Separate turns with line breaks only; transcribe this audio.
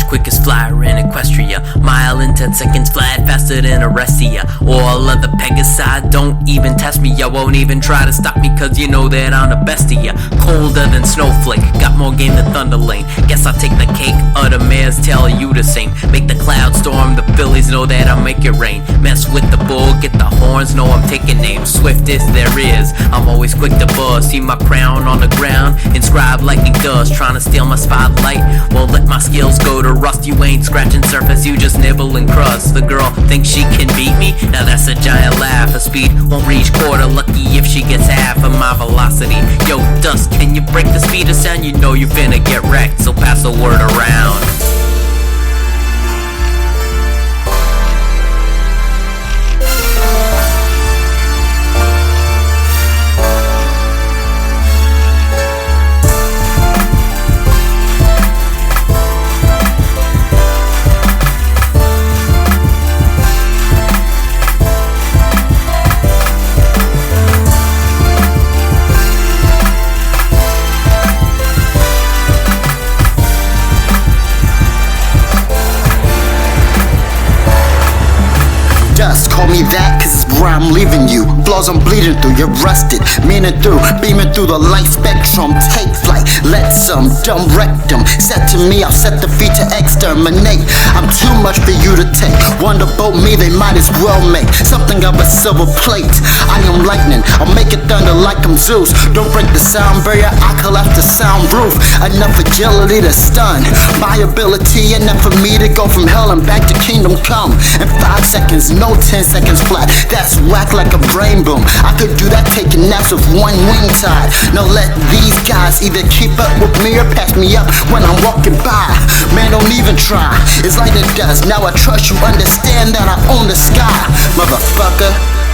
quickest flyer in Equestria. Mile in 10 seconds flat, faster than a rest of ya. All other Pegasi don't even test me. Ya won't even try to stop me, cause you know that I'm the best of ya. Colder than Snowflake, got more game than Thunderlane. Guess I'll take the cake, or the mares tell you the same. Make the clouds storm, the Phillies know that I'll make it rain. Mess with the bull, get the horns, know I'm taking names. Swiftest there is, I'm always quick to buzz. See my crown on the ground, inscribed like ink does. Trying to steal my spotlight, won't let my skills go to rust. You ain't scratching surface, you just nibbling crust. The girl thinks she can beat me, now that's a giant laugh. Her speed won't reach quarter, lucky if she gets half of my velocity. Yo, Dust, can you break the speed of sound? You know you finna get wrecked, so pass the word around.
Dust, call me that cause it's where I'm leaving you. Flaws I'm bleeding through, you're rusted. Meaning through, beaming through the light spectrum. Take flight, let some dumb rectum. Set to me, I'll set the feet to exterminate. I'm too much for you to take. Wonder about me, they might as well make something of a silver plate. I am lightning, I'll make it thunder like I'm Zeus. Don't break the sound barrier, I collapse the sound roof. Enough agility to stun my ability, enough for me to go from hell and back to kingdom come in 5 seconds, no 10 seconds flat. That's whack like a brain boom. I could do that taking naps with one wing tied. Now let these guys either keep up with me or pass me up when I'm walking by. Man, don't even try, it's like it does. Now I trust you, understand that I own the sky, motherfucker.